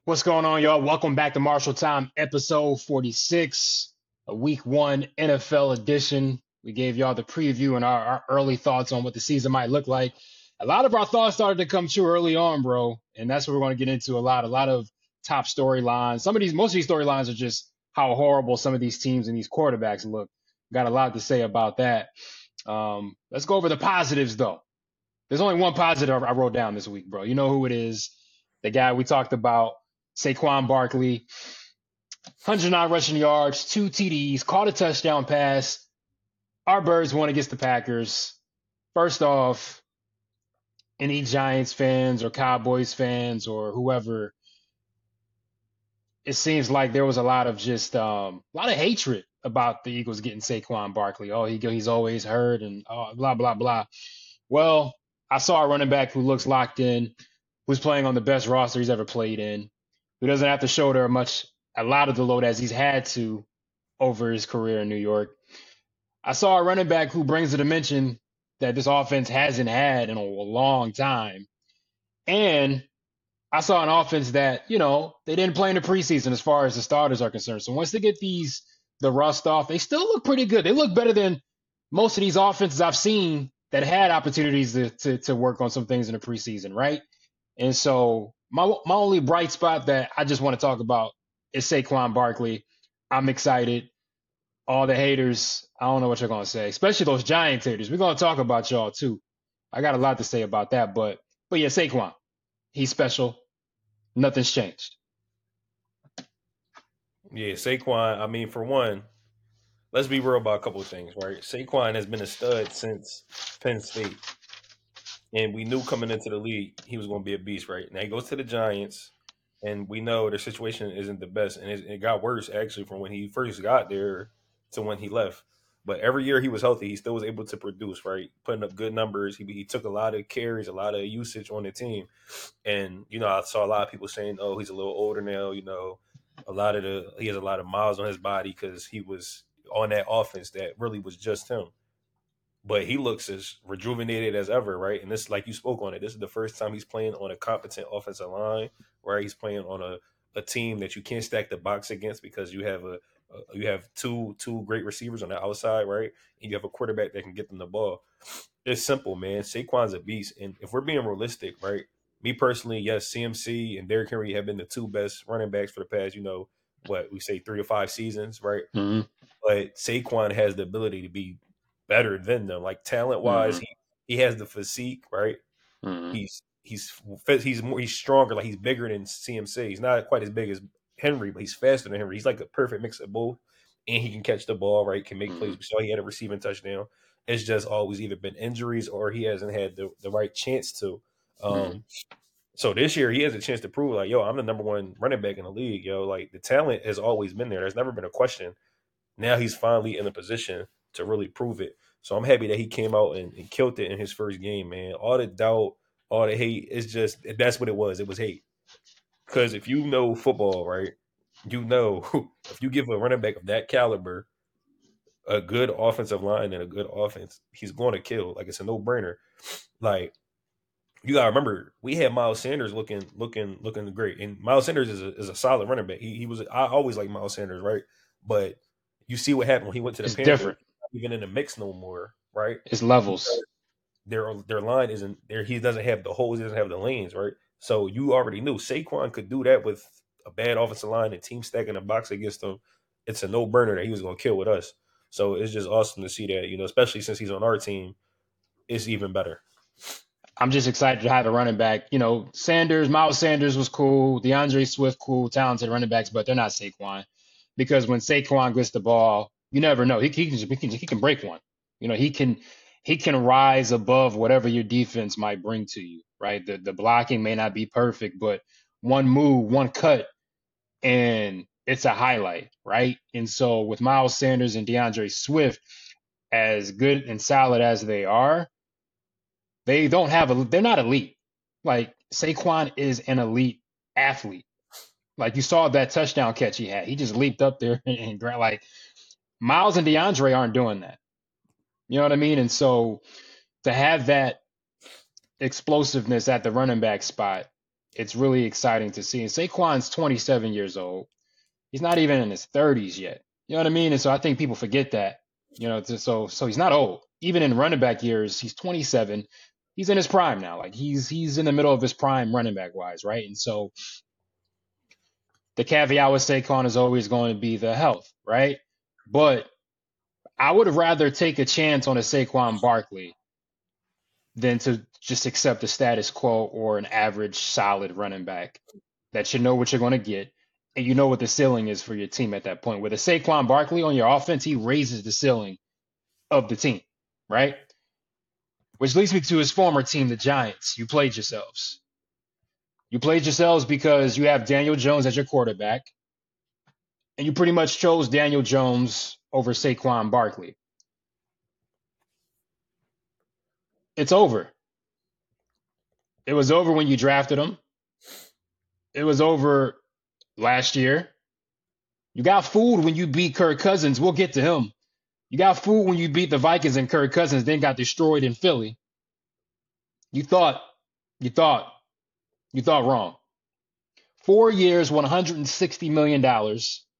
What's going on, y'all? Welcome back to Marshall Time, episode 46, a week one NFL edition. We gave y'all the preview and our early thoughts on what the season might look like. A lot of our thoughts started to come true early on, bro. And that's what we're going to get into a lot of top storylines. Most of these storylines are just how horrible some of these teams and these quarterbacks look. Got a lot to say about that. Let's go over the positives, though. There's only one positive I wrote down this week, bro. You know who it is. The guy we talked about, Saquon Barkley, 109 rushing yards, 2 TDs, caught a touchdown pass. Our Birds won against the Packers. First off, any Giants fans or Cowboys fans or whoever, it seems like there was a lot of hatred about the Eagles getting Saquon Barkley. Oh, he's always hurt and blah, blah, blah. Well, I saw a running back who looks locked in, who's playing on the best roster he's ever played in, who doesn't have to shoulder a lot of the load as he's had to over his career in New York. I saw a running back who brings a dimension that this offense hasn't had in a long time. And I saw an offense that, they didn't play in the preseason as far as the starters are concerned. So once they get the rust off, they still look pretty good. They look better than most of these offenses I've seen that had opportunities to work on some things in the preseason, right? And so my only bright spot that I just want to talk about is Saquon Barkley. I'm excited. All the haters, I don't know what you're going to say, especially those Giants haters. We're going to talk about y'all too. I got a lot to say about that, but yeah, Saquon, he's special. Nothing's changed. Yeah, Saquon, I mean, for one, let's be real about a couple of things, right? Saquon has been a stud since Penn State. And we knew coming into the league he was going to be a beast, right? Now he goes to the Giants, and we know their situation isn't the best. And it got worse, actually, from when he first got there to when he left. But every year he was healthy, he still was able to produce, right? Putting up good numbers. He took a lot of carries, a lot of usage on the team. And, I saw a lot of people saying, oh, he's a little older now, he has a lot of miles on his body because he was on that offense that really was just him. But he looks as rejuvenated as ever, right? And this, like you spoke on it, this is the first time he's playing on a competent offensive line, right? He's playing on a team that you can't stack the box against because you have two great receivers on the outside, right? And you have a quarterback that can get them the ball. It's simple, man. Saquon's a beast, and if we're being realistic, right? Me personally, yes, CMC and Derrick Henry have been the two best running backs for the past, what we say 3 to 5 seasons, right? Mm-hmm. But Saquon has the ability to be better than them. Like talent wise, he has the physique, right? Mm-hmm. He's stronger, like he's bigger than CMC. He's not quite as big as Henry, but he's faster than Henry. He's like a perfect mix of both, and he can catch the ball, right? Can make plays. We saw he had a receiving touchdown. It's just always either been injuries or he hasn't had the right chance to. So this year he has a chance to prove, like, yo, I'm the number one running back in the league, yo. Like the talent has always been there. There's never been a question. Now he's finally in a position to really prove it. So I'm happy that he came out and killed it in his first game, man. All the doubt, all the hate, it's just that's what it was. It was hate. Because if you know football, right, if you give a running back of that caliber a good offensive line and a good offense, he's going to kill. Like it's a no brainer. Like you gotta remember, we had Miles Sanders looking great, and Miles Sanders is a solid running back. He was. I always like Miles Sanders, right? But you see what happened when he went to the It's Panthers. different. Not even in the mix no more, right? It's levels. Their line isn't there. He doesn't have the holes. He doesn't have the lanes, right? So you already knew Saquon could do that with a bad offensive line and team stacking the box against them. It's a no burner that he was going to kill with us. So it's just awesome to see that, especially since he's on our team. It's even better. I'm just excited to have a running back. Miles Sanders was cool. DeAndre Swift, cool, talented running backs, but they're not Saquon. Because when Saquon gets the ball, you never know. He can break one. He can rise above whatever your defense might bring to you, right? The blocking may not be perfect, but one move, one cut, and it's a highlight, right? And so with Miles Sanders and DeAndre Swift, as good and solid as they are, they're not elite. Like Saquon is an elite athlete. Like you saw that touchdown catch he had. He just leaped up there and like Miles and DeAndre aren't doing that. You know what I mean? And so to have that explosiveness at the running back spot it's really exciting to see. And Saquon's 27 years old. He's not even in his 30s yet. You know what I mean? And so I think people forget that. So he's not old. Even in running back years, he's 27. He's in his prime now. Like he's in the middle of his prime running back wise, right? And so the caveat with Saquon is always going to be the health, right? But I would rather take a chance on a Saquon Barkley than to just accept the status quo or an average solid running back that you know what you're going to get and you know what the ceiling is for your team at that point. With a Saquon Barkley on your offense, he raises the ceiling of the team, right? Which leads me to his former team, the Giants. You played yourselves. You played yourselves because you have Daniel Jones as your quarterback, and you pretty much chose Daniel Jones over Saquon Barkley. It's over. It was over when you drafted him. It was over last year. You got fooled when you beat Kirk Cousins. We'll get to him. You got fooled when you beat the Vikings and Kirk Cousins, then got destroyed in Philly. You thought wrong. 4 years, $160 million.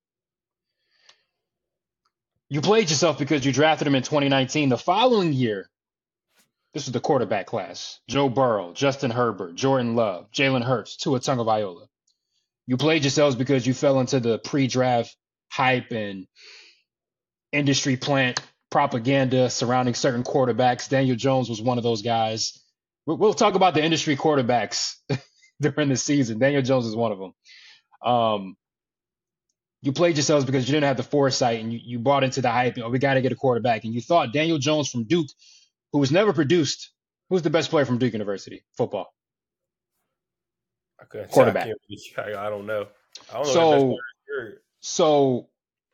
You played yourself because you drafted him in 2019. The following year, this was the quarterback class. Joe Burrow, Justin Herbert, Jordan Love, Jalen Hurts, Tua Tagovailoa. You played yourselves because you fell into the pre-draft hype and industry plant propaganda surrounding certain quarterbacks. Daniel Jones was one of those guys. We'll talk about the industry quarterbacks during the season. Daniel Jones is one of them. You played yourselves because you didn't have the foresight and you bought into the hype. We got to get a quarterback. And you thought Daniel Jones from Duke, who was never produced, who's the best player from Duke University? Football. Okay. Quarterback. I don't know. I don't know. So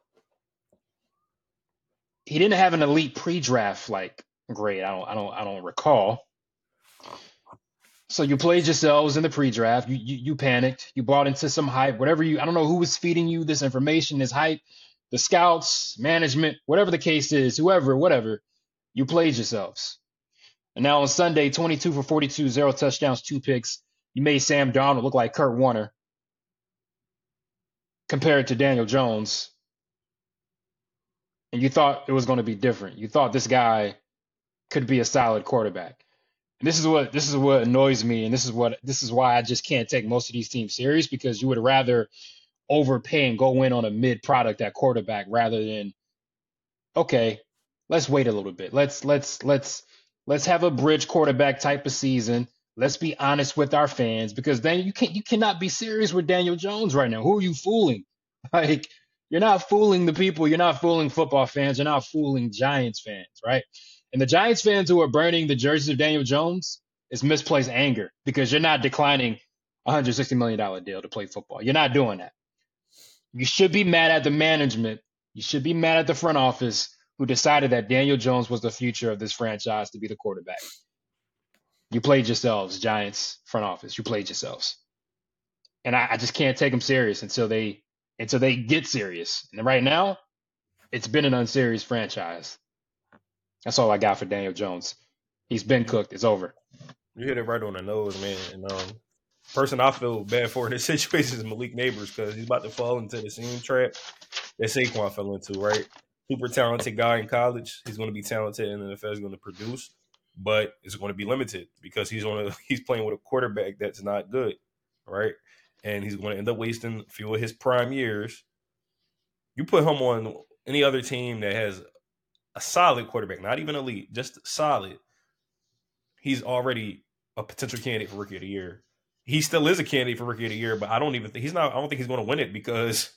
he didn't have an elite pre-draft grade. I don't recall. So you played yourselves in the pre-draft. You panicked. You bought into some hype. I don't know who was feeding you this information, this hype, the scouts, management, whatever the case is, whatever. You played yourselves. And now on Sunday, 22 for 42, 0 touchdowns, 2 picks. You made Sam Darnold look like Kurt Warner compared to Daniel Jones. And you thought it was going to be different. You thought this guy could be a solid quarterback. And this is what annoys me, and this is why I just can't take most of these teams serious, because you would rather overpay and go in on a mid product at quarterback rather than, okay, let's wait a little bit. Let's have a bridge quarterback type of season. Let's be honest with our fans, because then you cannot be serious with Daniel Jones right now. Who are you fooling? Like, you're not fooling the people. You're not fooling football fans. You're not fooling Giants fans, right? And the Giants fans who are burning the jerseys of Daniel Jones is misplaced anger, because you're not declining a $160 million deal to play football. You're not doing that. You should be mad at the management. You should be mad at the front office who decided that Daniel Jones was the future of this franchise to be the quarterback. You played yourselves, Giants front office. You played yourselves. And I just can't take them serious until they get serious. And right now, it's been an unserious franchise. That's all I got for Daniel Jones. He's been cooked. It's over. You hit it right on the nose, man. And person I feel bad for in this situation is Malik Neighbors, because he's about to fall into the same trap that Saquon fell into, right? Super talented guy in college. He's going to be talented in the NFL. He's going to produce, but it's going to be limited because he's playing with a quarterback that's not good, right? And he's going to end up wasting a few of his prime years. You put him on any other team that has a solid quarterback, not even elite, just solid, he's already a potential candidate for Rookie of the Year. He still is a candidate for Rookie of the Year, but I don't think he's going to win it, because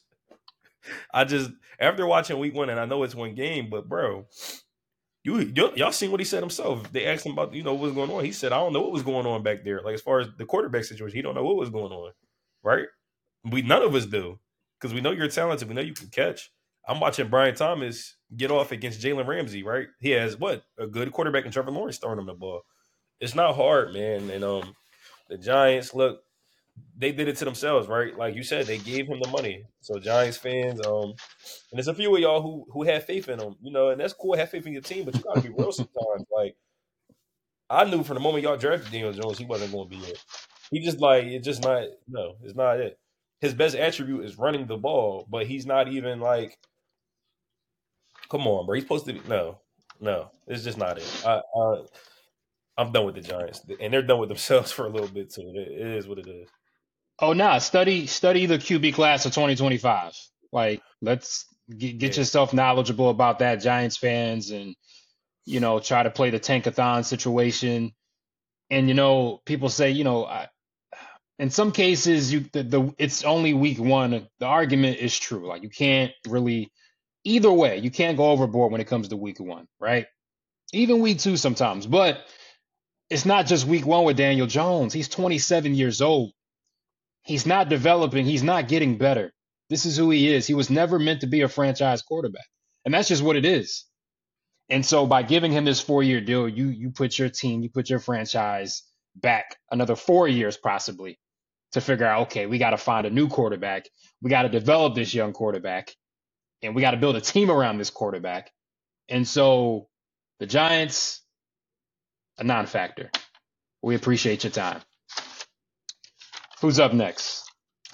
after watching week 1, and I know it's one game, but bro, y'all seen what he said himself. They asked him about, what's going on. He said, I don't know what was going on back there. Like, as far as the quarterback situation, he don't know what was going on, right? None of us do, because we know you're talented. We know you can catch. I'm watching Brian Thomas get off against Jalen Ramsey, right? He has a good quarterback in Trevor Lawrence throwing him the ball. It's not hard, man. And the Giants, look, they did it to themselves, right? Like you said, they gave him the money. So Giants fans, and there's a few of y'all who have faith in him, and that's cool, have faith in your team, but you gotta be real sometimes. Like, I knew from the moment y'all drafted Daniel Jones, he wasn't going to be it. He just like it's just not. No, it's not it. His best attribute is running the ball, but he's not even like. Come on, bro. He's supposed to be. No. It's just not it. I'm done with the Giants, and they're done with themselves for a little bit too. It is what it is. Oh, nah, study the QB class of 2025. Like, let's get Yeah, yourself knowledgeable about that, Giants fans, and try to play the tankathon situation. And people say, in some cases, it's only week one. The argument is true. Like, you can't really either way. You can't go overboard when it comes to week one, right? Even week two sometimes, but it's not just week one with Daniel Jones. He's 27 years old. He's not developing. He's not getting better. This is who he is. He was never meant to be a franchise quarterback. And that's just what it is. And so by giving him this 4-year deal, you put your team, you put your franchise back another 4 years possibly to figure out, okay, we got to find a new quarterback. We got to develop this young quarterback and we got to build a team around this quarterback. And so the Giants, a non-factor. We appreciate your time. Who's up next?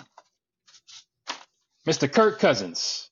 Mr. Kirk Cousins.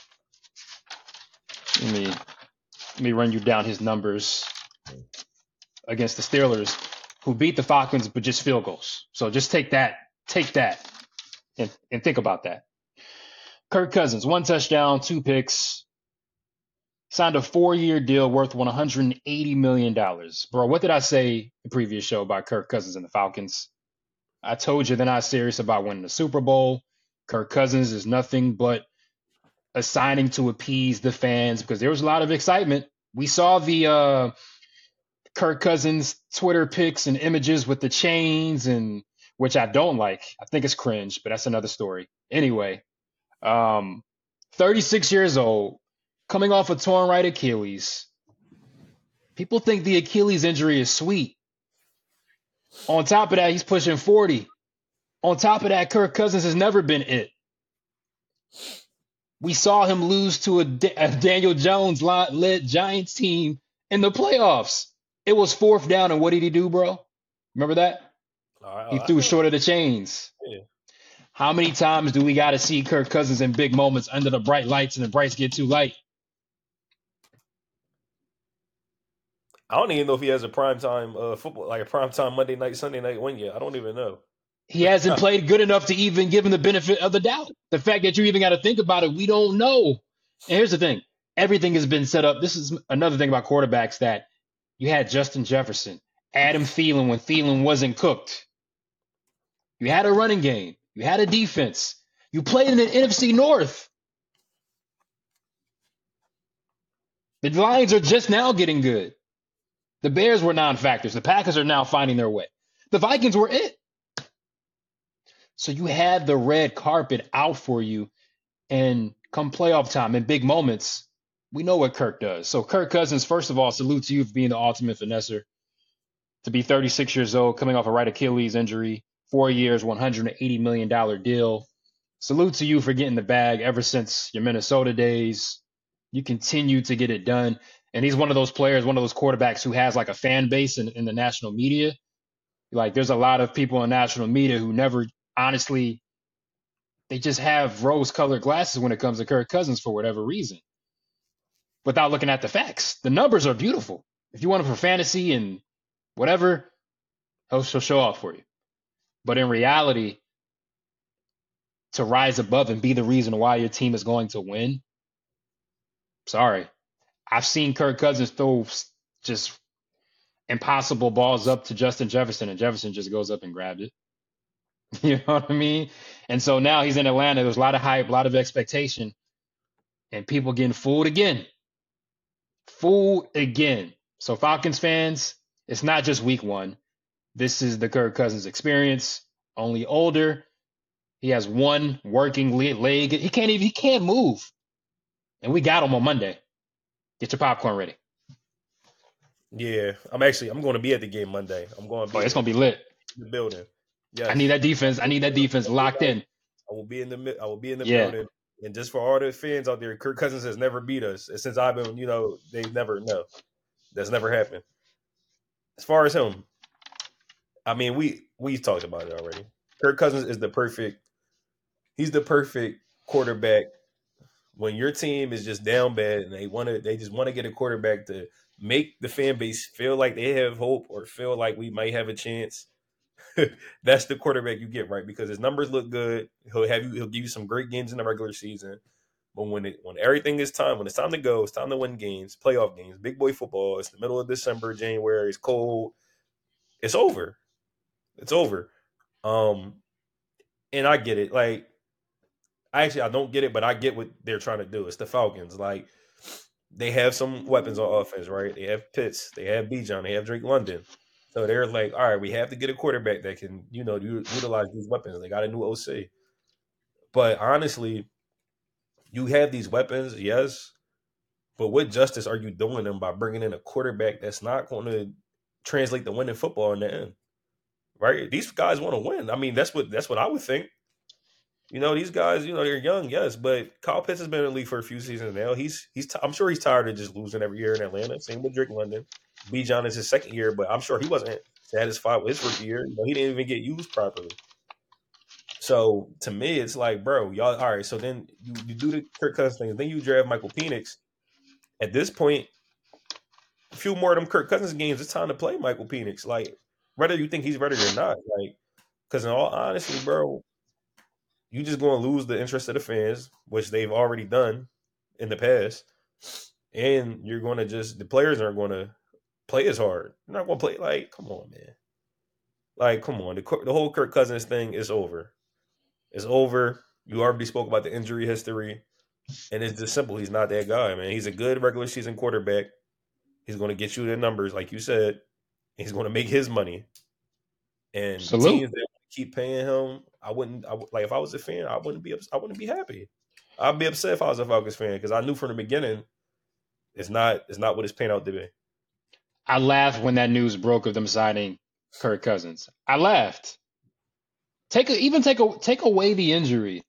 Let me run you down his numbers against the Steelers, who beat the Falcons but just field goals. So just take that, and think about that. Kirk Cousins, 1 touchdown, 2 picks, signed a 4-year deal worth $180 million. Bro, what did I say in the previous show about Kirk Cousins and the Falcons? I told you they're not serious about winning the Super Bowl. Kirk Cousins is nothing but a signing to appease the fans because there was a lot of excitement. We saw the Kirk Cousins Twitter pics and images with the chains, and which I don't like. I think it's cringe, but that's another story. Anyway, 36 years old, coming off a torn right Achilles. People think the Achilles injury is sweet. On top of that, he's pushing 40. On top of that, Kirk Cousins has never been it. We saw him lose to a Daniel Jones-led Giants team in the playoffs. It was 4th down, and what did he do, bro? Remember that? He threw short of the chains. Yeah. How many times do we got to see Kirk Cousins in big moments under the bright lights and the brights get too light? I don't even know if he has a primetime football, like a primetime Monday night, Sunday night win yet. I don't even know. He hasn't played good enough to even give him the benefit of the doubt. The fact that you even got to think about it, we don't know. And here's the thing. Everything has been set up. This is another thing about quarterbacks that you had Justin Jefferson, Adam Thielen when Thielen wasn't cooked. You had a running game. You had a defense. You played in the NFC North. The Lions are just now getting good. The Bears were non-factors. The Packers are now finding their way. The Vikings were it. So you had the red carpet out for you, and come playoff time in big moments, we know what Kirk does. So Kirk Cousins, first of all, salute to you for being the ultimate finesser. To be 36 years old, coming off a right Achilles injury, 4 years, $180 million deal. Salute to you for getting the bag ever since your Minnesota days. You continue to get it done. And he's one of those players, one of those quarterbacks who has like a fan base in the national media. Like there's a lot of people in national media who never honestly, they just have rose-colored glasses when it comes to Kirk Cousins for whatever reason, without looking at the facts. The numbers are beautiful. If you want him for fantasy and whatever, he'll show off for you. But in reality, to rise above and be the reason why your team is going to win, sorry. I've seen Kirk Cousins throw just impossible balls up to Justin Jefferson, and Jefferson just goes up and grabs it. You know what I mean? And so now he's in Atlanta. There's a lot of hype, a lot of expectation, and people getting fooled again. Fooled again. So Falcons fans, it's not just week one. This is the Kirk Cousins experience, only older. He has one working leg. He can't move. And we got him on Monday. Get your popcorn ready. Yeah, I'm going to be at the game Monday. I'm going to be. It's going to be lit. In the building. Yes. I need that defense locked in. I will be in the building. And just for all the fans out there, Kirk Cousins has never beat us since I've been. They never know. That's never happened. As far as him, I mean, we we talked about it already. Kirk Cousins is he's the perfect quarterback when your team is just down bad and they just want to get a quarterback to make the fan base feel like they have hope or feel like we might have a chance. That's the quarterback you get, right? Because his numbers look good. He'll give you some great games in the regular season. But when everything is time, when it's time to go, it's time to win games, playoff games, big boy football. It's the middle of December, January. It's cold. It's over. It's over. And I get it. Like, I don't get it, but I get what they're trying to do. It's the Falcons. Like, they have some weapons on offense, right? They have Pitts, they have Bijan, they have Drake London. So they're like, all right, we have to get a quarterback that can, utilize these weapons. They got a new OC. But honestly, you have these weapons, yes. But what justice are you doing them by bringing in a quarterback that's not going to translate to winning football in the end? Right? These guys want to win. I mean, that's what I would think. These guys, they're young, yes, but Kyle Pitts has been in the league for a few seasons now. I'm sure he's tired of just losing every year in Atlanta. Same with Drake London. Bijan is his second year, but I'm sure he wasn't satisfied with his rookie year. He didn't even get used properly. So to me, it's like, bro, y'all, all right. So then you do the Kirk Cousins thing, then you draft Michael Penix. At this point, a few more of them Kirk Cousins games, it's time to play Michael Penix. Like, whether you think he's ready or not, like, because in all honesty, bro, you just going to lose the interest of the fans, which they've already done in the past. And you're going to the players aren't going to play as hard. They're not going to play, like, come on, man. Like, come on. The whole Kirk Cousins thing is over. It's over. You already spoke about the injury history. And it's just simple. He's not that guy, man. He's a good regular season quarterback. He's going to get you the numbers, like you said. He's going to make his money. And teams that keep paying him, if I was a fan, I wouldn't be happy. I'd be upset if I was a Falcons fan because I knew from the beginning it's not what it's paying out to be. I laughed when that news broke of them signing Kirk Cousins. I laughed. Take away the injury.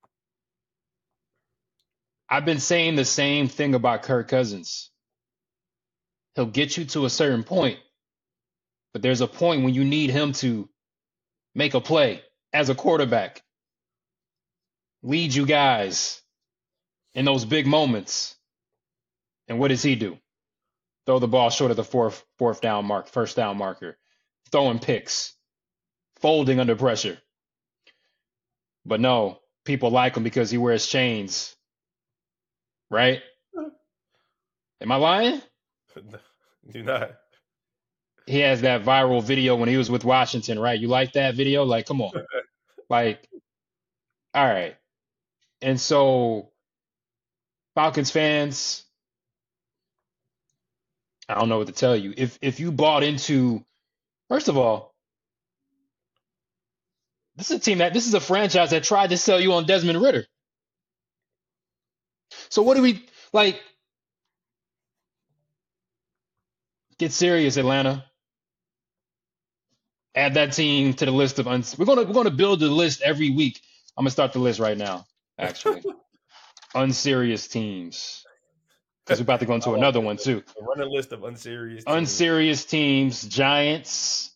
I've been saying the same thing about Kirk Cousins. He'll get you to a certain point, but there's a point when you need him to make a play as a quarterback, lead you guys in those big moments. And what does he do? Throw the ball short of the first down marker, throwing picks, folding under pressure. But no, people like him because he wears chains. Right? Am I lying? Do not. He has that viral video when he was with Washington, right? You like that video? Like, come on. Like, all right. And so, Falcons fans, I don't know what to tell you. If you bought into, first of all, this is a franchise that tried to sell you on Desmond Ridder. So what do we like? Get serious, Atlanta. Add that team to the list of we're gonna build the list every week. I'm gonna start the list right now. Actually, unserious teams, because we're about to go into another one too. Run a list of unserious teams. Giants,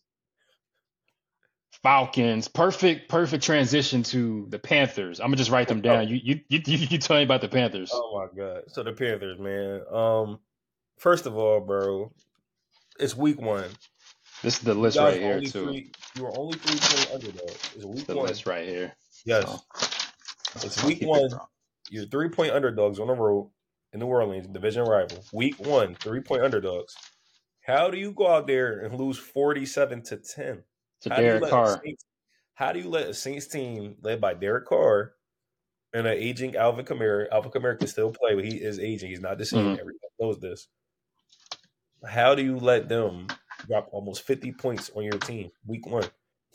Falcons. Perfect transition to the Panthers. I'm gonna just write them down. You tell me about the Panthers. Oh my god! So the Panthers, man. First of all, bro, it's week 1. This is the list right here too. You are only 3-point underdogs. It's week 1. List right here. Yes, it's week 1. You're 3-point underdogs on the road in New Orleans, division rival. Week 1, 3-point underdogs. How do you go out there and lose 47-10? To Derek Carr. How do you let a Saints team led by Derek Carr and an aging Alvin Kamara? Alvin Kamara can still play, but he is aging. He's not the same. Everybody knows this. How do you let them drop almost 50 points on your team week 1?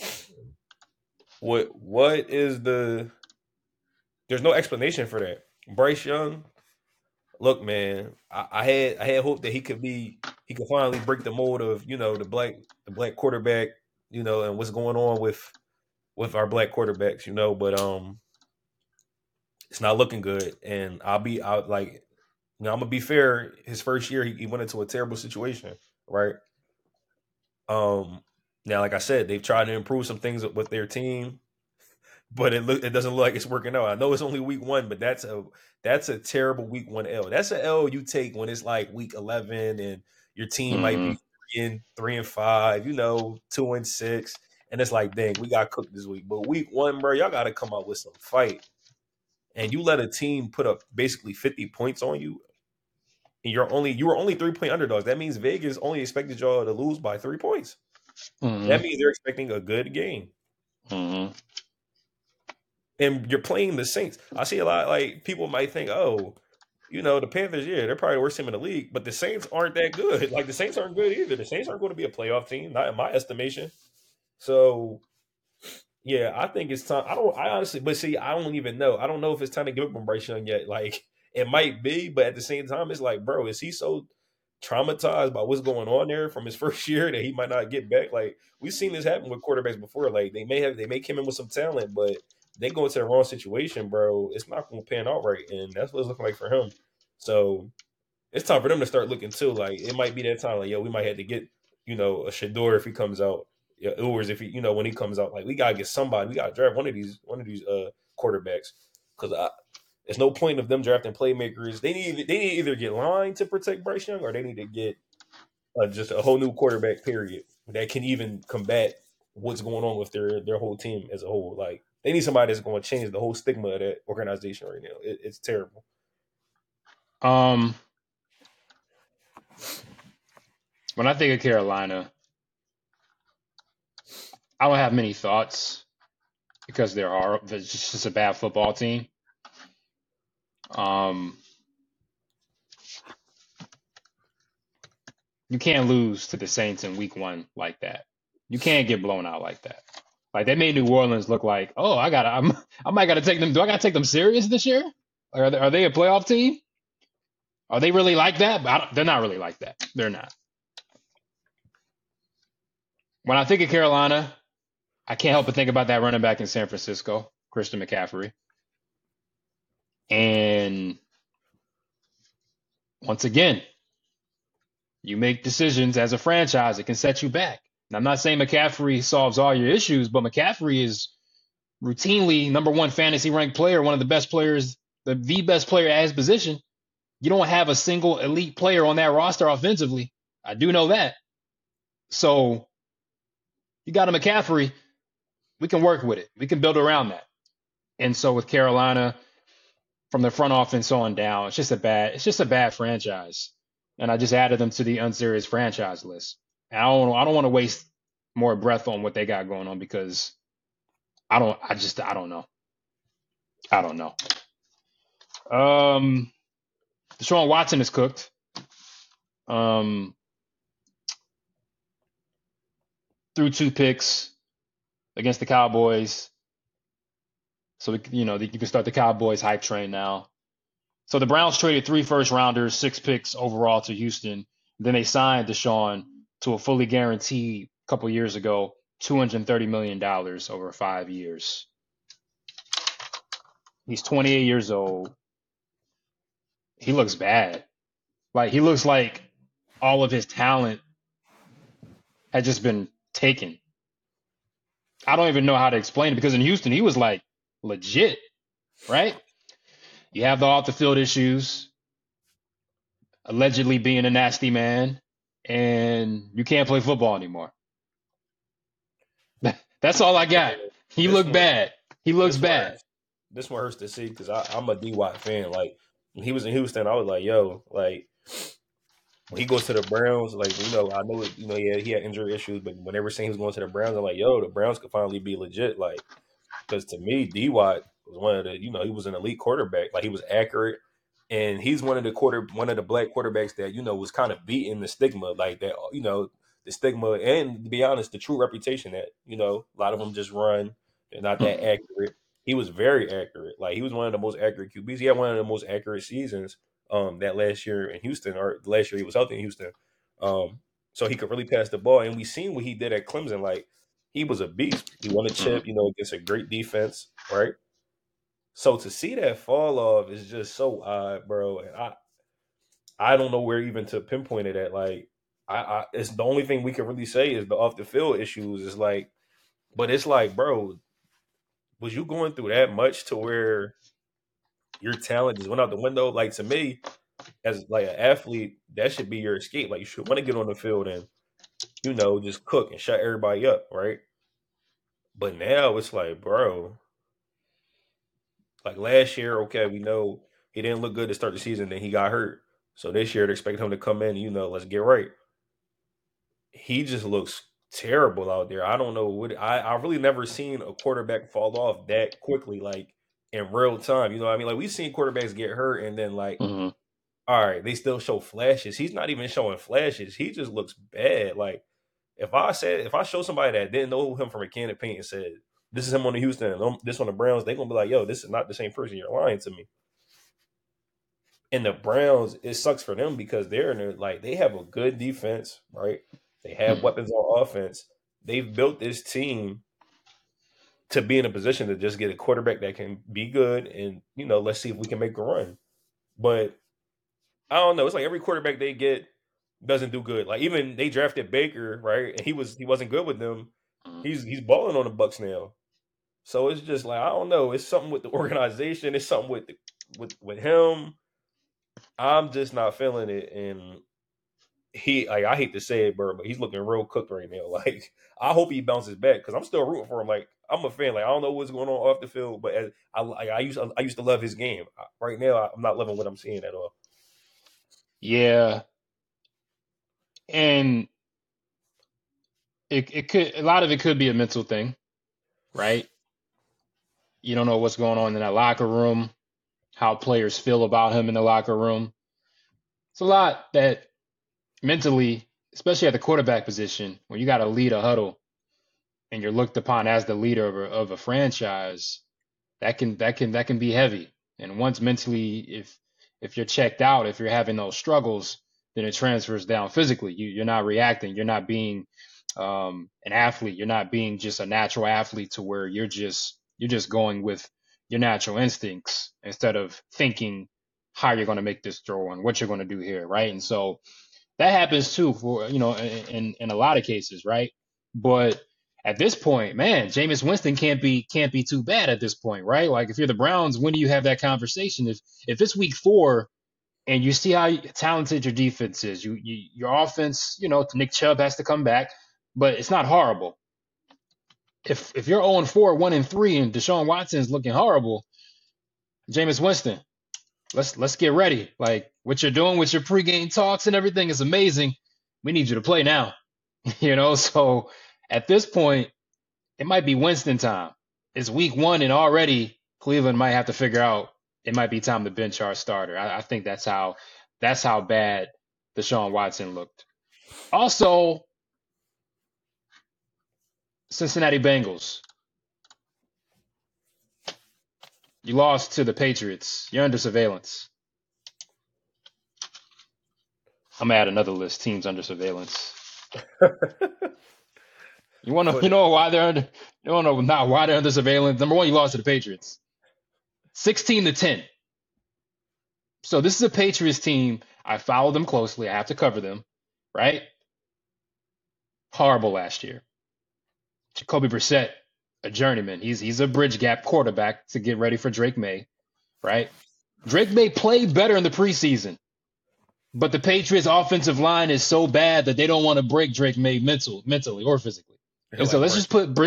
What is the? There's no explanation for that. Bryce Young, look, man, I had hope that he could finally break the mold of the black quarterback, and what's going on with our black quarterbacks, but it's not looking good. And I'm gonna be fair. His first year, he went into a terrible situation, right? Now Now, like I said, they've tried to improve some things with their team, but it doesn't look like it's working out. I know it's only week 1, but that's a terrible week 1 L. That's an L you take when it's like week 11 and your team might Mm-hmm. be 3-5, 2-6, and it's like, dang, we got cooked this week. But week 1, bro, y'all got to come out with some fight. And you let a team put up basically 50 points on you, and you were only 3-point underdogs. That means Vegas only expected y'all to lose by 3 points. That Mm-hmm. means they're expecting a good game. Mm-hmm. And you're playing the Saints. I see a lot, like, people might think, oh, the Panthers, yeah, they're probably the worst team in the league, but the Saints aren't that good. Like, the Saints aren't good either. The Saints aren't going to be a playoff team, not in my estimation. So, yeah, I think it's time. I honestly, but see, I don't even know. I don't know if it's time to give up on Bryce Young yet. Like, it might be, but at the same time, it's like, bro, is he so traumatized by what's going on there from his first year that he might not get back? Like, we've seen this happen with quarterbacks before. Like, they may come in with some talent, but they go into the wrong situation, bro. It's not going to pan out right, and that's what it's looking like for him. So it's time for them to start looking too. Like, it might be that time. Like, yo, we might have to get a Shador if he comes out. Yeah, Ewers if he when he comes out. Like, we gotta get somebody. We gotta draft one of these quarterbacks, because there's no point of them drafting playmakers. They need to either get line to protect Bryce Young, or they need to get just a whole new quarterback. Period, that can even combat what's going on with their whole team as a whole. Like, they need somebody that's going to change the whole stigma of that organization right now. It's terrible. When I think of Carolina, I don't have many thoughts because it's just a bad football team. You can't lose to the Saints in week 1 like that. You can't get blown out like that. Like, they made New Orleans look like, oh, I might gotta take them. Do I gotta take them serious this year? Are they a playoff team? Are they really like that? They're not really like that. They're not. When I think of Carolina, I can't help but think about that running back in San Francisco, Christian McCaffrey. And once again, you make decisions as a franchise, it can set you back. And I'm not saying McCaffrey solves all your issues, but McCaffrey is routinely number 1 fantasy ranked player, one of the best players, the best player at his position. You don't have a single elite player on that roster offensively. I do know that. So you got a McCaffrey, we can work with it. We can build around that. And so with Carolina, from the front offense on down, it's just a bad franchise. And I just added them to the unserious franchise list. And I don't want to waste more breath on what they got going on, because I don't know. I don't know. Deshaun Watson is cooked. Threw 2 picks against the Cowboys. So, you can start the Cowboys hype train now. So the Browns traded 3 first-rounders, 6 picks overall to Houston. Then they signed Deshaun to a fully guaranteed a couple years ago, $230 million over 5 years. He's 28 years old. He looks bad. Like, he looks like all of his talent had just been taken. I don't even know how to explain it, because in Houston, he was like legit, right? You have the off the field issues, allegedly being a nasty man, and you can't play football anymore. That's all I got. He looked bad. He looks bad. This one hurts to see, because I'm a D Watt fan. Like, when he was in Houston, I was like, yo, like, when he goes to the Browns, like, I know it, he had injury issues, but when they were saying he was going to the Browns, I'm like, yo, the Browns could finally be legit. Like, because to me, D Watt was one of the, he was an elite quarterback. Like, he was accurate, and he's one of the black quarterbacks that was kind of beating the stigma, like that. The stigma, and to be honest, the true reputation that a lot of them just run. They're not that accurate. He was very accurate. Like, he was one of the most accurate QBs. He had one of the most accurate seasons that last year in Houston, or the last year he was healthy in Houston. So he could really pass the ball. And we seen what he did at Clemson. Like, he was a beast. He won a chip, against a great defense, right? So to see that fall off is just so odd, bro. And I don't know where even to pinpoint it at. Like, it's the only thing we can really say is the off the field issues. Is like, but it's like, bro, was you going through that much to where your talent just went out the window? Like to me, as like an athlete, that should be your escape. Like you should want to get on the field and just cook and shut everybody up, right? But now it's like, bro, like last year, okay, we know he didn't look good to start the season, then he got hurt. So this year they expect him to come in, let's get right. He just looks terrible out there. I don't know what I really never seen a quarterback fall off that quickly, like in real time. You know what I mean? Like we've seen quarterbacks get hurt and then like, Mm-hmm. all right, they still show flashes. He's not even showing flashes. He just looks bad. Like if I show somebody that didn't know him from a can of paint and said, this is him on the Houston and this on the Browns, they're gonna be like, yo, this is not the same person. You're lying to me. And the Browns, it sucks for them because they have a good defense, right? They have weapons on offense. They've built this team to be in a position to just get a quarterback that can be good and, let's see if we can make a run. But I don't know. It's like every quarterback they get doesn't do good. Like even they drafted Baker, right? And he wasn't good with them. He's balling on the Bucks now. So it's just like I don't know. It's something with the organization. It's something with him. I'm just not feeling it, and I hate to say it, bro, but he's looking real cooked right now. Like I hope he bounces back because I'm still rooting for him. Like I'm a fan. Like I don't know what's going on off the field, but I used to love his game. Right now, I'm not loving what I'm seeing at all. Yeah, and it could a lot of it could be a mental thing, right? You don't know what's going on in that locker room, how players feel about him in the locker room. It's a lot that mentally, especially at the quarterback position, when you got to lead a huddle and you're looked upon as the leader of a franchise, that can be heavy. And once mentally, if you're checked out, if you're having those struggles, then it transfers down physically. You're not reacting. You're not being an athlete. You're not being just a natural athlete to where you're just going with your natural instincts instead of thinking how you're going to make this throw and what you're going to do here, right? And so that happens too for in a lot of cases, right? But at this point, man, Jameis Winston can't be too bad at this point, right? Like if you're the Browns, when do you have that conversation? If it's week 4 and you see how talented your defense is, your offense, Nick Chubb has to come back, but it's not horrible. If you're 0-4, 1-3, and Deshaun Watson's looking horrible, Jameis Winston, let's get ready. Like what you're doing with your pregame talks and everything is amazing. We need you to play now. So at this point, it might be Winston time. It's week 1 and already Cleveland might have to figure out it might be time to bench our starter. I think that's how bad Deshaun Watson looked. Also, Cincinnati Bengals. You lost to the Patriots. You're under surveillance. I'm gonna add another list. Teams under surveillance. You want to know why they're under? You don't know not why they're under surveillance. Number one, you lost to the Patriots, 16-10. So this is a Patriots team. I follow them closely. I have to cover them, right? Horrible last year. Jacoby Brissett, a journeyman. He's a bridge gap quarterback to get ready for Drake May, right? Drake May played better in the preseason, but the Patriots' offensive line is so bad that they don't want to break Drake May mentally or physically. And so let's put up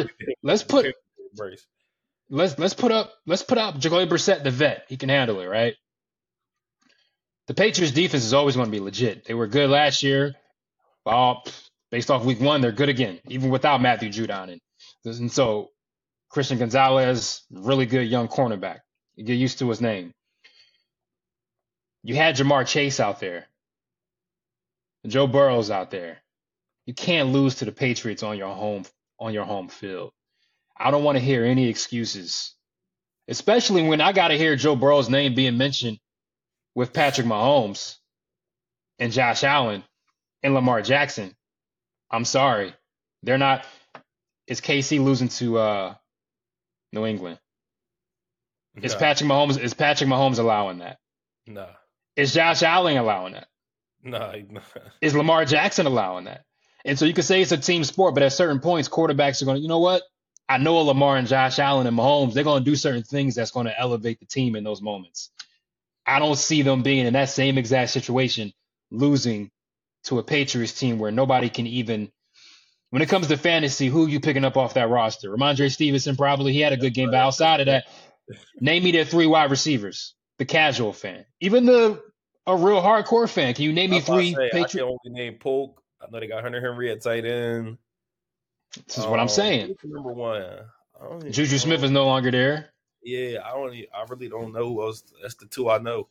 Jacoby Brissett, the vet. He can handle it, right? The Patriots' defense is always going to be legit. They were good last year. Well, based off week 1, they're good again, even without Matthew Judon. And so Christian Gonzalez, really good young cornerback. You get used to his name. You had Jamar Chase out there. Joe Burrow's out there. You can't lose to the Patriots on your home field. I don't want to hear any excuses, especially when I got to hear Joe Burrow's name being mentioned with Patrick Mahomes and Josh Allen and Lamar Jackson. I'm sorry. They're not. Is KC losing to New England? Is Patrick Mahomes allowing that? No. Is Josh Allen allowing that? Nah, Is Lamar Jackson allowing that? And so you could say it's a team sport, but at certain points, quarterbacks are going to, you know what? I know Lamar and Josh Allen and Mahomes, they're going to do certain things that's going to elevate the team in those moments. I don't see them being in that same exact situation, losing to a Patriots team where nobody can even, when it comes to fantasy, who you picking up off that roster? Ramondre Stevenson, probably, he had a good game, but outside of that, name me their 3 wide receivers, the casual fan. Even a real hardcore fan, can you name I'm me about to 3 say I can Patriots? only name Polk. I know they got Hunter Henry at tight end. This is what I'm saying. Who's the number one? I don't. Juju Smith is no longer there. Yeah, I don't. I really don't know who else. That's the 2 I know.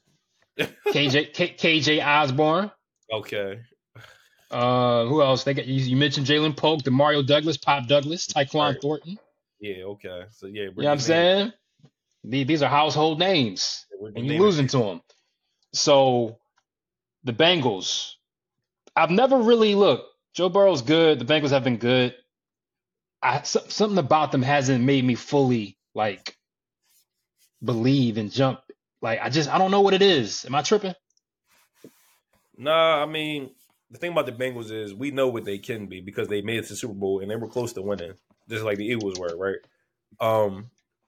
KJ Osborne. Okay. Who else? They got you mentioned Jalen Polk, Mario Douglas, Pop Douglas, Right. Tyquan Thornton. Yeah. Okay. So yeah, You know what I'm saying? These are household names, and you losing to them. So the Bengals, I've never really looked. Joe Burrow's good. The Bengals have been good. Something about them hasn't made me fully like believe and jump. Like I don't know what it is. Am I tripping? Nah, I mean the thing about the Bengals is we know what they can be because they made it to the Super Bowl and they were close to winning, just like the Eagles were, right? Um,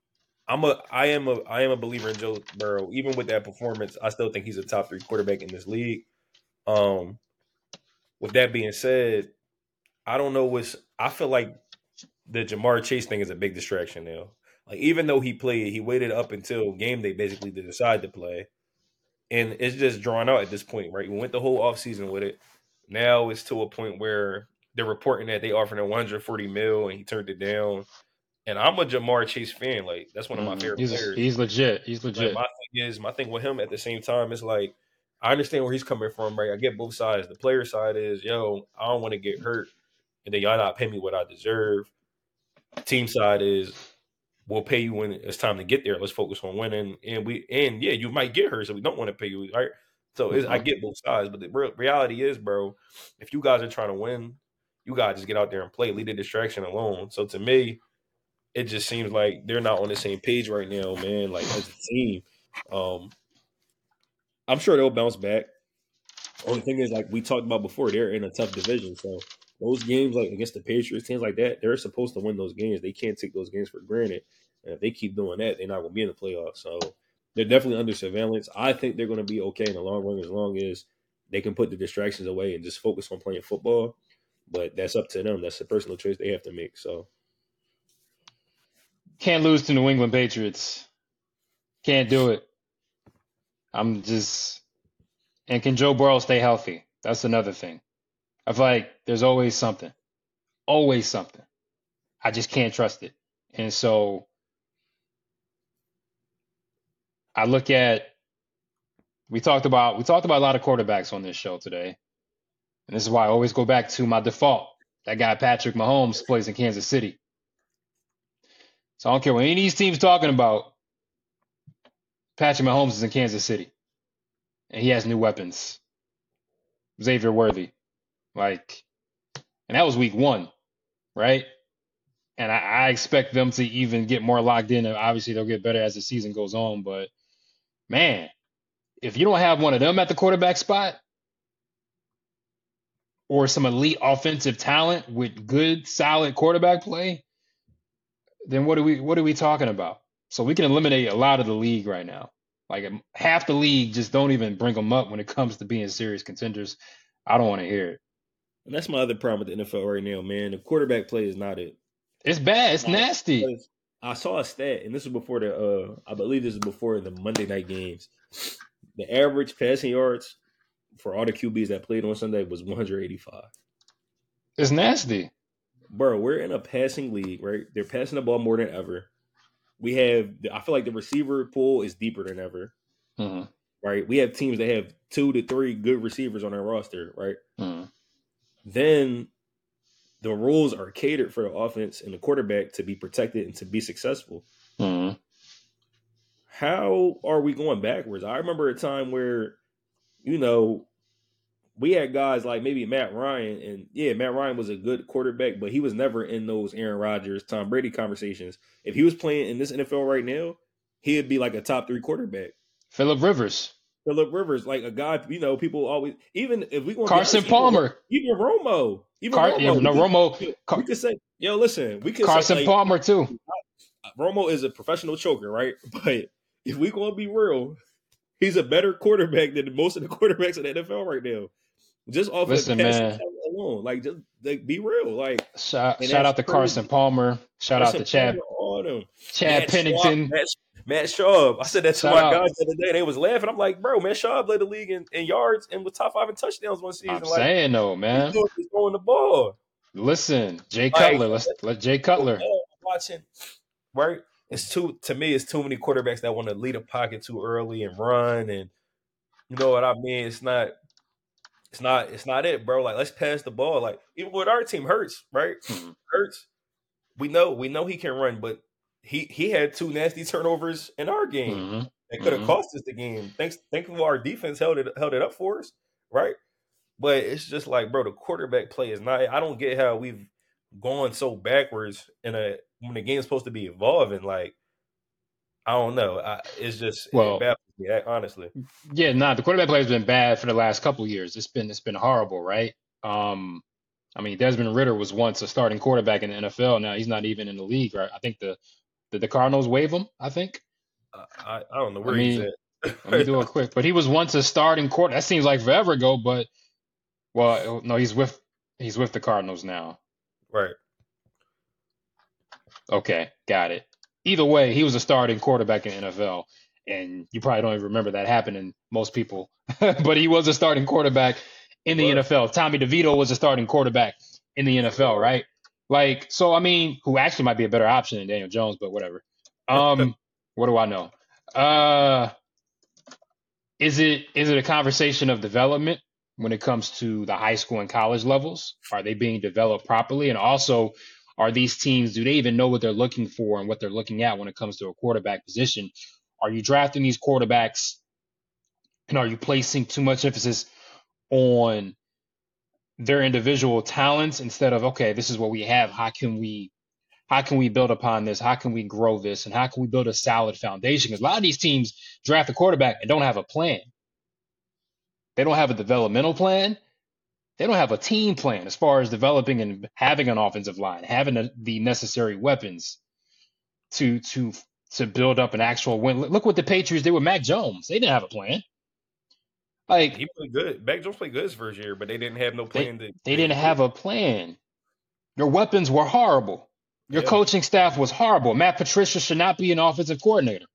I am a believer in Joe Burrow. Even with that performance, I still think he's a top 3 quarterback in this league. Um, with that being said, I don't know what's. I feel like the Jamar Chase thing is a big distraction now. Like even though he played, he waited up until game day basically to decide to play, and it's just drawn out at this point, right? We went the whole offseason with it. Now it's to a point where they're reporting that they offered him 140 mil and he turned it down. And I'm a Jamar Chase fan. Like that's one of my favorite players. He's legit. He's Like legit. my thing with him at the same time is like I understand where he's coming from, right? I get both sides. The player side is, yo, I don't want to get hurt, and then y'all not pay me what I deserve. Team side is, we'll pay you when it's time to get there. Let's focus on winning, and yeah, you might get hurt, so we don't want to pay you, right? So I get both sides, but the reality is, bro, if you guys are trying to win, you guys just get out there and play. Leave the distraction alone. So to me, it just seems like they're not on the same page right now, man. Like as a team, um, I'm sure they'll bounce back. Only thing is, like we talked about before, they're in a tough division. So those games, like against the Patriots, teams like that, they're supposed to win those games. They can't take those games for granted. And if they keep doing that, they're not going to be in the playoffs. So they're definitely under surveillance. I think they're going to be okay in the long run as long as they can put the distractions away and just focus on playing football. But that's up to them. That's a personal choice they have to make. So Can't lose to New England Patriots. Can't do it. And can Joe Burrow stay healthy? That's another thing. I feel like there's always something. Always something. I just can't trust it. And so I look at we talked about a lot of quarterbacks on this show today. And this is why I always go back to my default. That guy Patrick Mahomes plays in Kansas City. So I don't care what any of these teams talking about. Patrick Mahomes is in Kansas City. And he has new weapons. Xavier Worthy. And that was week 1, right? And I expect them to even get more locked in. Obviously, they'll get better as the season goes on. But, man, if you don't have one of them at the quarterback spot or some elite offensive talent with good, solid quarterback play, then what are we talking about? So we can eliminate a lot of the league right now. Like half the league just don't even bring them up when it comes to being serious contenders. I don't want to hear it. And that's my other problem with the NFL right now, man. The quarterback play is not it. It's bad. It's nasty. I saw a stat, and this is before I believe this is before the Monday night games. The average passing yards for all the QBs that played on Sunday was 185. It's nasty. Bro, we're in a passing league, right? They're passing the ball more than ever. I feel like the receiver pool is deeper than ever. Mm-hmm. Right? We have teams that have 2 to 3 good receivers on their roster, right? Mm-hmm. Then the rules are catered for the offense and the quarterback to be protected and to be successful. Mm-hmm. How are we going backwards? I remember a time where, we had guys like maybe Matt Ryan, and yeah, Matt Ryan was a good quarterback, but he was never in those Aaron Rodgers, Tom Brady conversations. If he was playing in this NFL right now, he'd be like a top 3 quarterback. Phillip Rivers. Philip Rivers, like a guy, people always, even if we going to be Carson honest, Palmer. even Romo, Romo. we could say, yo, listen, we could say Carson like Palmer too. Romo is a professional choker, right? But if we going to be real, he's a better quarterback than most of the quarterbacks in the NFL right now. Just off of passing talent alone, like just be real, like shout out to Carson Palmer. Shout out to Chad Pennington. Matt Schaub. I said that to my guys the other day. They was laughing. I'm like, bro, Matt Schaub led the league in yards and was top 5 in touchdowns one season. I'm saying though, man. He's throwing the ball. Listen, Jay Cutler. Let's let Jay Cutler. Watching, right? It's too many quarterbacks that want to lead a pocket too early and run, and you know what I mean. It's not it, bro. Like, let's pass the ball. Like, even with our team, Hurts, right? Hurts, we know he can run, but he had 2 nasty turnovers in our game. That could have cost us the game. Thankfully, our defense held it up for us, right? But it's just like, bro, the quarterback play is not. I don't get how we've gone so backwards when the game's supposed to be evolving. Like, I don't know. It's just it baffles me, honestly. Yeah, the quarterback play has been bad for the last couple of years. It's been horrible, right? I mean, Desmond Ridder was once a starting quarterback in the NFL. Now he's not even in the league, right? I think did the Cardinals waive him? I think. I don't know where he's at. Let me do it quick. But he was once a starting quarterback. That seems like forever ago, but no, he's with the Cardinals now. Right. Okay, got it. Either way, he was a starting quarterback in the NFL, and you probably don't even remember that happening, most people. But he was a starting quarterback in the NFL. Tommy DeVito was a starting quarterback in the NFL, right? Like, so I mean, who actually might be a better option than Daniel Jones, but whatever. What do I know? Is it a conversation of development when it comes to the high school and college levels? Are they being developed properly? And also, are these teams, do they even know what they're looking for and what they're looking at when it comes to a quarterback position? Are you drafting these quarterbacks and are you placing too much emphasis on their individual talents instead of, okay, this is what we have. How can we build upon this? How can we grow this? And how can we build a solid foundation? Because a lot of these teams draft a quarterback and don't have a plan. They don't have a developmental plan. They don't have a team plan as far as developing and having an offensive line, having the necessary weapons to build up an actual win. Look what the Patriots did with Mac Jones. They didn't have a plan. Like, he played good. Mac Jones played good his first year, but they didn't have no plan. They didn't have a plan. Your weapons were horrible. Your coaching staff was horrible. Matt Patricia should not be an offensive coordinator.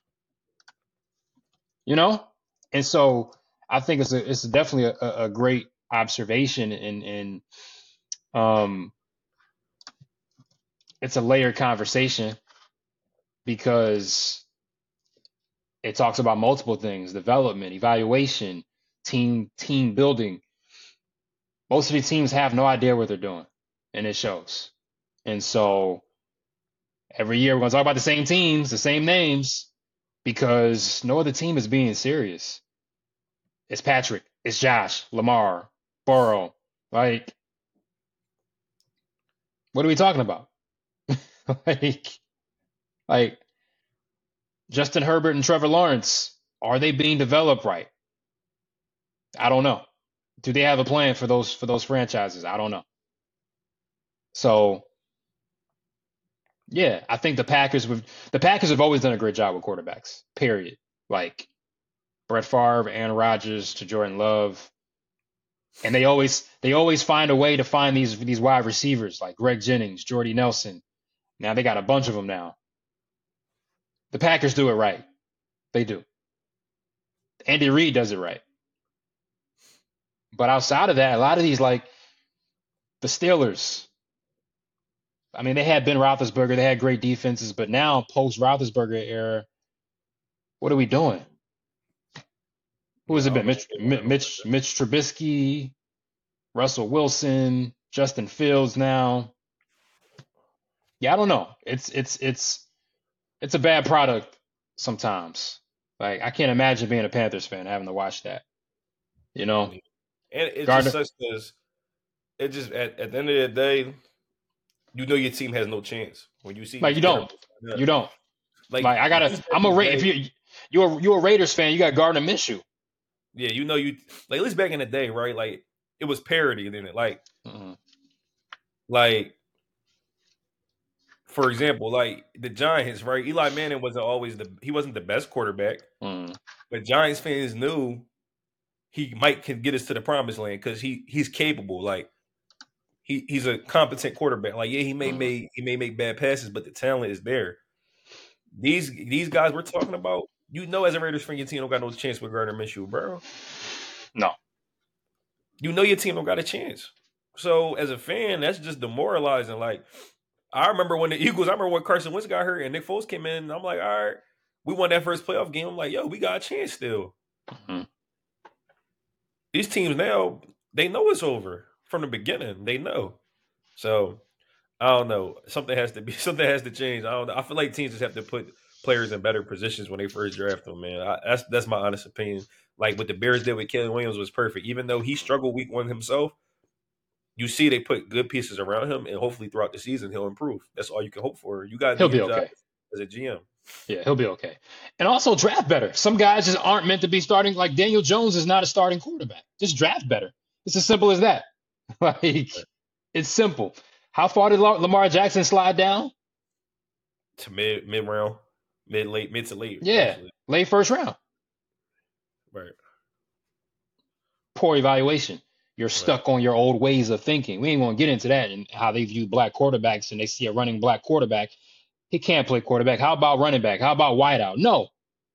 You know? And so I think it's definitely a great observation, and it's a layered conversation because it talks about multiple things: development, evaluation, team building. Most of the teams have no idea what they're doing, and it shows. And so every year we're going to talk about the same teams, the same names, because no other team is being serious. It's Patrick, it's Josh, Lamar, Burrow. Like, what are we talking about? like Justin Herbert and Trevor Lawrence, are they being developed right? I don't know. Do they have a plan for those franchises? I don't know. So, yeah, I think the Packers have always done a great job with quarterbacks. Period. Like Brett Favre, Aaron Rodgers to Jordan Love, and they always find a way to find these wide receivers like Greg Jennings, Jordy Nelson. Now they got a bunch of them now. The Packers do it right. They do. Andy Reid does it right. But outside of that, a lot of these, like the Steelers, I mean, they had Ben Roethlisberger. They had great defenses. But now, post-Roethlisberger era, what are we doing? Who has it been? Mitch Trubisky, Russell Wilson, Justin Fields now. Yeah, I don't know. It's a bad product sometimes. Like, I can't imagine being a Panthers fan having to watch that. You know? And it's just such as it just at the end of the day, you know your team has no chance when you see. Like, you don't. Like, I'm a if you're a Raiders fan, you got Gardner Minshew. Yeah, you like at least back in the day, right? Like it was parody, then it like for example, like the Giants, right? Eli Manning wasn't the best quarterback, but Giants fans knew he can get us to the promised land because he's capable. Like he's a competent quarterback. Like he may make bad passes, but the talent is there. These guys we're talking about, as a Raiders fan, your team don't got no chance with Gardner Minshew, bro. No. Your team don't got a chance. So as a fan, that's just demoralizing. Like I remember when Carson Wentz got hurt and Nick Foles came in. I'm like, all right, we won that first playoff game. I'm like, yo, we got a chance still. These teams now, they know it's over from the beginning. They know. So I don't know. Something has to change. I don't know. I feel like teams just have to put players in better positions when they first draft them, man. That's my honest opinion. Like what the Bears did with Caleb Williams was perfect. Even though he struggled week 1 himself, you see they put good pieces around him, and hopefully throughout the season he'll improve. That's all you can hope for. You got to do your job as a GM. Yeah, he'll be okay. And also draft better. Some guys just aren't meant to be starting. Like Daniel Jones is not a starting quarterback. Just draft better. It's as simple as that. Like it's simple. How far did Lamar Jackson slide down? To mid round, mid to late. Yeah, actually. Late first round. Right. Poor evaluation. You're stuck on your old ways of thinking. We ain't gonna get into that and how they view black quarterbacks, and they see a running black quarterback. He can't play quarterback. How about running back? How about wideout? No.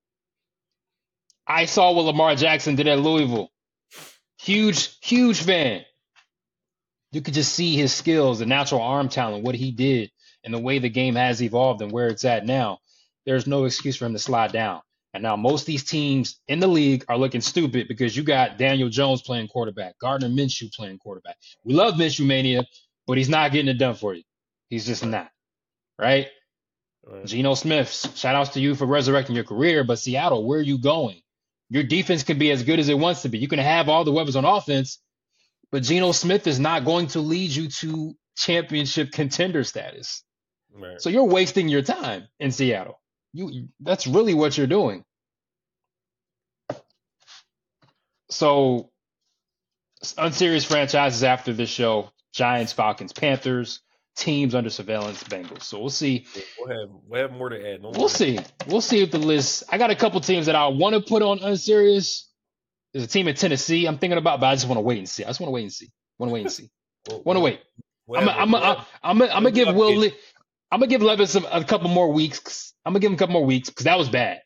I saw what Lamar Jackson did at Louisville. Huge fan. You could just see his skills, the natural arm talent, what he did, and the way the game has evolved and where it's at now. There's no excuse for him to slide down. And now most of these teams in the league are looking stupid because you got Daniel Jones playing quarterback, Gardner Minshew playing quarterback. We love Minshew Mania, but he's not getting it done for you. He's just not. Right? Geno Smith, shout outs to you for resurrecting your career, but Seattle, where are you going? Your defense can be as good as it wants to be. You can have all the weapons on offense, but Geno Smith is not going to lead you to championship contender status. Right. So you're wasting your time in Seattle. That's really what you're doing. So unserious franchises after this show: Giants, Falcons, Panthers, teams under surveillance, Bengals. So we'll see. We'll have more to add. We'll see. We'll see if the list. I got a couple teams that I want to put on unserious. There's a team in Tennessee I'm thinking about, but I just want to wait and see. Want to wait. I'm gonna give Will. I'm gonna give Levis a couple more weeks. I'm gonna give him a couple more weeks because that was bad.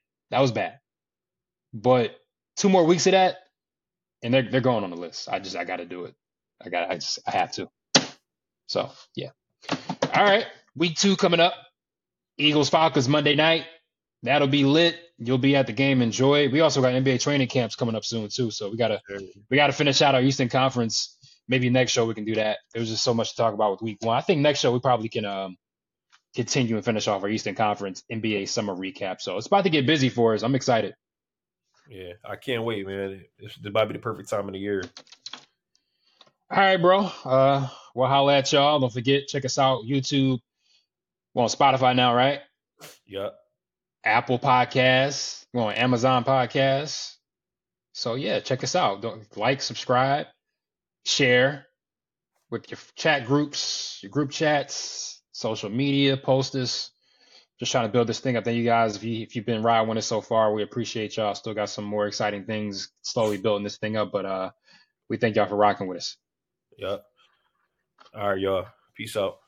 But 2 more weeks of that, and they're going on the list. I got to do it. I have to. So yeah. All right, week 2 coming up. Eagles Falcons Monday night. That'll be lit. You'll be at the game. Enjoy. We also got NBA training camps coming up soon too. So we gotta finish out our Eastern Conference. Maybe next show we can do that. There's just so much to talk about with week 1. I think next show we probably can continue and finish off our Eastern Conference NBA summer recap. So it's about to get busy for us. I'm excited. Yeah, I can't wait, man. This might be the perfect time of the year. All right, bro. We'll holla at y'all. Don't forget, check us out. YouTube. We're on Spotify now, right? Yep. Apple Podcasts. We're on Amazon Podcasts. So yeah, check us out. Don't like, subscribe, share with your chat groups, your group chats, social media, post us. Just trying to build this thing up. Thank you guys. If you've been riding with us so far, we appreciate y'all. Still got some more exciting things slowly building this thing up, but we thank y'all for rocking with us. Yep. All right, y'all. Peace out.